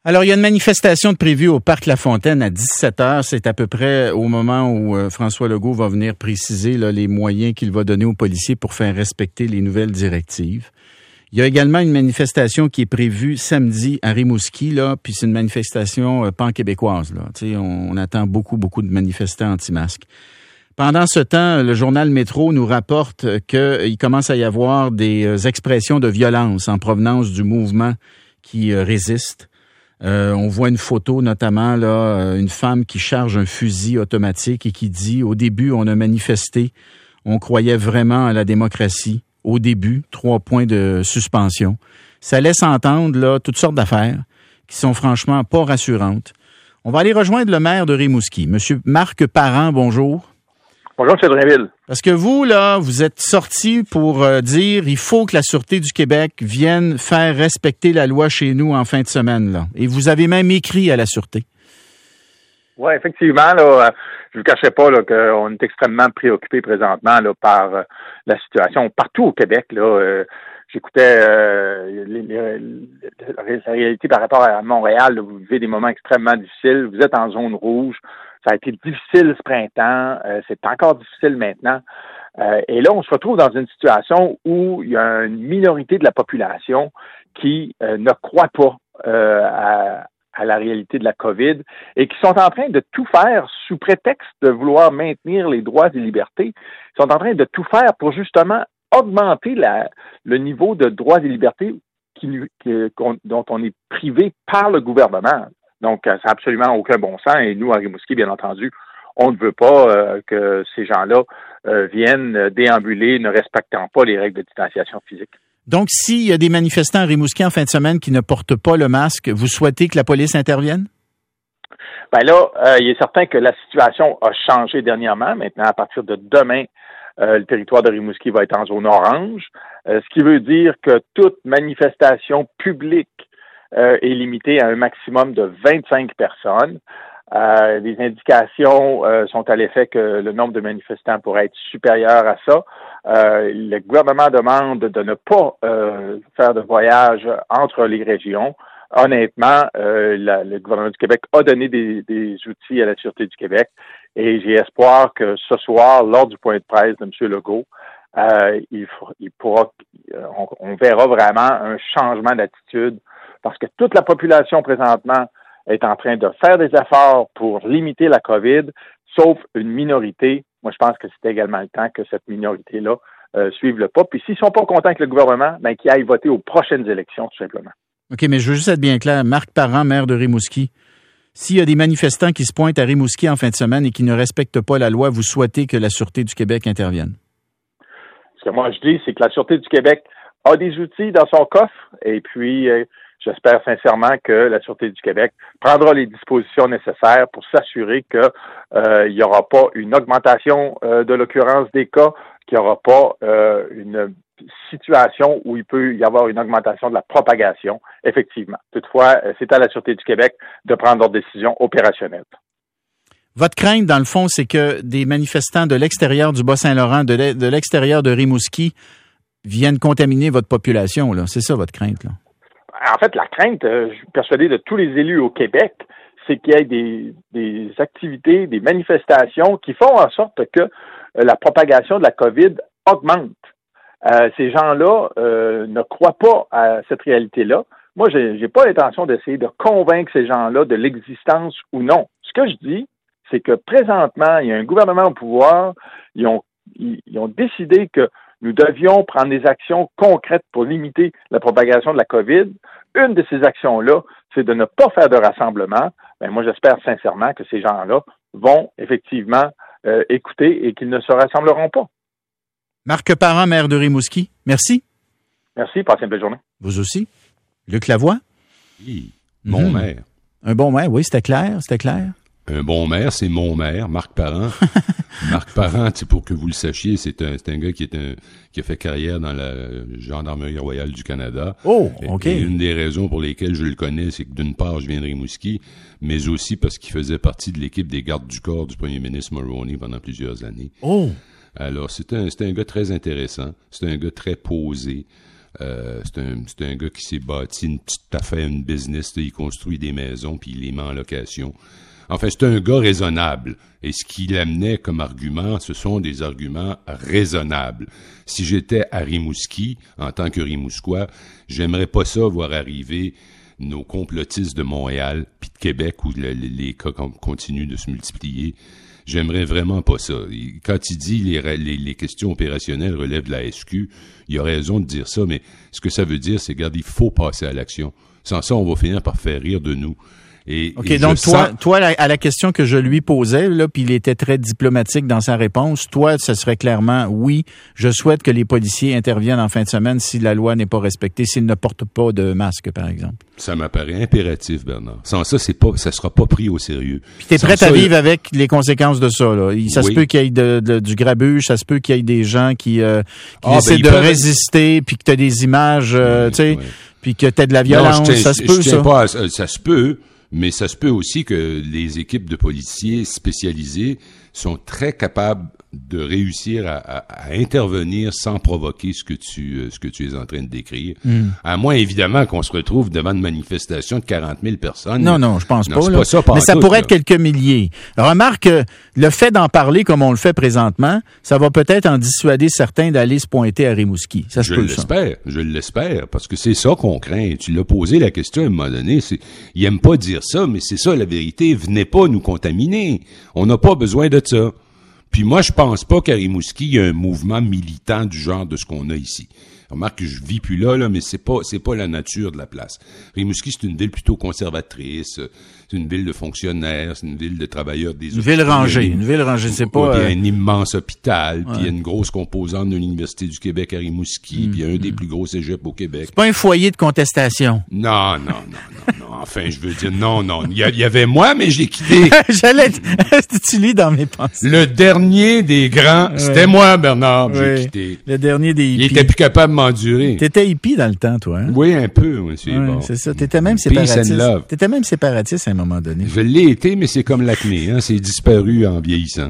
Alors, il y a une manifestation de prévue au Parc La Fontaine à 17h. C'est à peu près au moment où François Legault va venir préciser là, les moyens qu'il va donner aux policiers pour faire respecter les nouvelles directives. Il y a également une manifestation qui est prévue samedi à Rimouski, là, puis c'est une manifestation pan-québécoise. Là. Tu sais, on attend beaucoup de manifestants anti-masques. Pendant ce temps, le journal Métro nous rapporte qu'il commence à y avoir des expressions de violence en provenance du mouvement qui résiste. On voit une photo notamment, là, une femme qui charge un fusil automatique et qui dit « Au début, on a manifesté, on croyait vraiment à la démocratie. Au début, 3 points de suspension. » Ça laisse entendre là toutes sortes d'affaires qui sont franchement pas rassurantes. On va aller rejoindre le maire de Rimouski, Monsieur Marc Parent, bonjour. Bonjour, M. Drainville. Parce que vous, là, vous êtes sorti pour dire il faut que la Sûreté du Québec vienne faire respecter la loi chez nous en fin de semaine, là. Et vous avez même écrit à la Sûreté. Oui, effectivement, là, je ne vous cacherai pas là, qu'on est extrêmement préoccupé présentement là, par la situation partout au Québec. Là, j'écoutais la réalité par rapport à Montréal. Là, vous vivez des moments extrêmement difficiles. Vous êtes en zone rouge. Ça a été difficile ce printemps. C'est encore difficile maintenant. Et là, on se retrouve dans une situation où il y a une minorité de la population qui ne croit pas à la réalité de la COVID et qui sont en train de tout faire sous prétexte de vouloir maintenir les droits et libertés. Ils sont en train de tout faire pour justement augmenter le niveau de droits et libertés dont on est privé par le gouvernement. Donc, ça n'a absolument aucun bon sens. Et nous, à Rimouski, bien entendu, on ne veut pas que ces gens-là viennent déambuler, ne respectant pas les règles de distanciation physique. Donc, s'il y a des manifestants à Rimouski en fin de semaine qui ne portent pas le masque, vous souhaitez que la police intervienne? Ben là, il est certain que la situation a changé dernièrement. Maintenant, à partir de demain, le territoire de Rimouski va être en zone orange, ce qui veut dire que toute manifestation publique est limitée à un maximum de 25 personnes. Les indications sont à l'effet que le nombre de manifestants pourrait être supérieur à ça. Le gouvernement demande de ne pas faire de voyage entre les régions. Honnêtement, le gouvernement du Québec a donné des outils à la Sûreté du Québec et j'ai espoir que ce soir, lors du point de presse de M. Legault, on verra vraiment un changement d'attitude parce que toute la population présentement est en train de faire des efforts pour limiter la COVID, sauf une minorité. Moi, je pense que c'est également le temps que cette minorité-là suive le pas. Puis s'ils sont pas contents avec le gouvernement, ben qu'ils aillent voter aux prochaines élections, tout simplement. OK, mais je veux juste être bien clair. Marc Parent, maire de Rimouski, s'il y a des manifestants qui se pointent à Rimouski en fin de semaine et qui ne respectent pas la loi, vous souhaitez que la Sûreté du Québec intervienne? Ce que moi je dis, c'est que la Sûreté du Québec a des outils dans son coffre et puis j'espère sincèrement que la Sûreté du Québec prendra les dispositions nécessaires pour s'assurer que il n'y aura pas une augmentation de l'occurrence des cas, qu'il n'y aura pas une situation où il peut y avoir une augmentation de la propagation, effectivement. Toutefois, c'est à la Sûreté du Québec de prendre leurs décisions opérationnelles. Votre crainte, dans le fond, c'est que des manifestants de l'extérieur du Bas-Saint-Laurent, de l'extérieur de Rimouski, viennent contaminer votre population, là. C'est ça, votre crainte, là? En fait, la crainte, je suis persuadé de tous les élus au Québec, c'est qu'il y ait des activités, des manifestations qui font en sorte que la propagation de la COVID augmente. Ces gens-là ne croient pas à cette réalité-là. Moi, j'ai pas l'intention d'essayer de convaincre ces gens-là de l'existence ou non. Ce que je dis, c'est que présentement, il y a un gouvernement au pouvoir, ils ont décidé que nous devions prendre des actions concrètes pour limiter la propagation de la COVID. Une de ces actions-là, c'est de ne pas faire de rassemblement. Ben, moi, j'espère sincèrement que ces gens-là vont effectivement écouter et qu'ils ne se rassembleront pas. Marc Parent, maire de Rimouski, merci. Merci, passez une belle journée. Vous aussi. Luc Lavoie? Oui, mon maire. Un bon maire, oui, c'était clair. Un bon maire, c'est mon maire, Marc Parent. Marc Parent, pour que vous le sachiez, c'est un gars qui a fait carrière dans la Gendarmerie royale du Canada. Oh, OK. Et une des raisons pour lesquelles je le connais, c'est que d'une part, je viens de Rimouski, mais aussi parce qu'il faisait partie de l'équipe des gardes du corps du premier ministre Mulroney pendant plusieurs années. Oh! Alors, c'est un gars très intéressant. C'est un gars très posé. C'est un gars qui s'est bâti une petite affaire, une business, il construit des maisons puis il les met en location. Enfin, c'est un gars raisonnable. Et ce qu'il amenait comme argument, ce sont des arguments raisonnables. Si j'étais à Rimouski, en tant que Rimousquois, j'aimerais pas ça voir arriver nos complotistes de Montréal puis de Québec où les cas continuent de se multiplier. J'aimerais vraiment pas ça. Quand il dit les questions opérationnelles relèvent de la SQ, il a raison de dire ça, mais ce que ça veut dire, c'est, regarde, il faut passer à l'action. Sans ça, on va finir par faire rire de nous. OK, donc toi, à la question que je lui posais, là, puis il était très diplomatique dans sa réponse, toi, ce serait clairement, oui, je souhaite que les policiers interviennent en fin de semaine si la loi n'est pas respectée, s'ils ne portent pas de masque, par exemple. Ça m'apparaît impératif, Bernard. Sans ça, ça sera pas pris au sérieux. Puis t'es prêt à vivre avec les conséquences de ça, là. Ça se peut qu'il y ait du grabuge, ça se peut qu'il y ait des gens qui essaient de résister, puis que t'as des images, tu sais, puis que t'as de la violence, ça se peut, ça. Ça se peut. Mais ça se peut aussi que les équipes de policiers spécialisés sont très capables de réussir à intervenir sans provoquer ce que tu es en train de décrire. À moins, évidemment, qu'on se retrouve devant une manifestation de 40 000 personnes. Non, je pense pas. C'est pas ça, mais ça pourrait être quelques milliers. Remarque, le fait d'en parler comme on le fait présentement, ça va peut-être en dissuader certains d'aller se pointer à Rimouski. Ça se peut, je l'espère, parce que c'est ça qu'on craint. Tu l'as posé la question à un moment donné. Il aime pas dire ça, mais c'est ça la vérité. Venez pas nous contaminer. On n'a pas besoin de ça. Puis moi, je pense pas qu'à Rimouski, il y a un mouvement militant du genre de ce qu'on a ici. Remarque que je vis plus là, mais c'est pas la nature de la place. Rimouski, c'est une ville plutôt conservatrice, c'est une ville de fonctionnaires, c'est une ville de travailleurs des hôpitaux. Une ville rangée, c'est pas... Il y a un immense hôpital, puis il y a une grosse composante de l'Université du Québec à Rimouski, puis il y a un des plus gros cégeps au Québec. C'est pas un foyer de contestation. Non. Enfin, je veux dire, non. Il y avait moi, mais j'ai quitté. Tu lis dans mes pensées. Le dernier des grands, c'était moi, Bernard, j'ai quitté. Le dernier des hippies. Il était plus capable de m'endurer. T'étais hippie dans le temps, toi, hein? Oui, un peu, monsieur. Ouais, bon. C'est ça. T'étais même séparatiste. T'étais même séparatiste à un moment donné. Je l'ai été, mais c'est comme l'acné, hein. C'est disparu en vieillissant.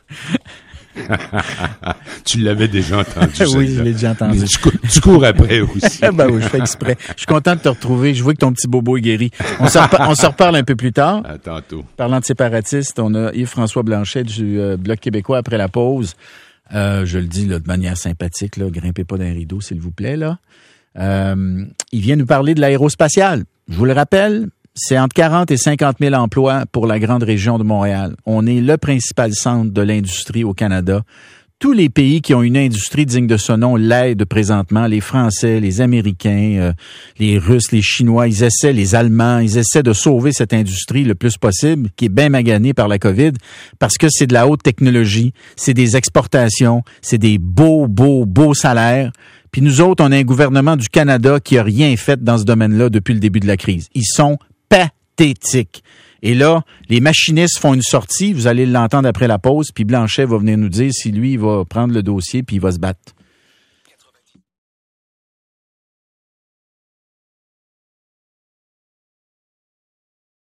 Tu l'avais déjà entendu. Oui, je l'ai déjà entendu. Tu cours après aussi. Ben oui, je fais exprès. Je suis content de te retrouver. Je vois que ton petit bobo est guéri. On se reparle un peu plus tard. À tantôt. Parlant de séparatistes, on a Yves-François Blanchet du Bloc québécois après la pause. Je le dis là, de manière sympathique, là, grimpez pas d'un rideau, s'il vous plaît. Là. Il vient nous parler de l'aérospatiale. Je vous le rappelle, c'est entre 40 et 50 000 emplois pour la grande région de Montréal. On est le principal centre de l'industrie au Canada. Tous les pays qui ont une industrie digne de ce nom l'aident présentement. Les Français, les Américains, les Russes, les Chinois, les Allemands, ils essaient de sauver cette industrie le plus possible, qui est bien maganée par la COVID, parce que c'est de la haute technologie, c'est des exportations, c'est des beaux salaires. Puis nous autres, on a un gouvernement du Canada qui a rien fait dans ce domaine-là depuis le début de la crise. Ils sont pathétiques. Et là, les machinistes font une sortie, vous allez l'entendre après la pause, puis Blanchet va venir nous dire si lui, il va prendre le dossier puis il va se battre.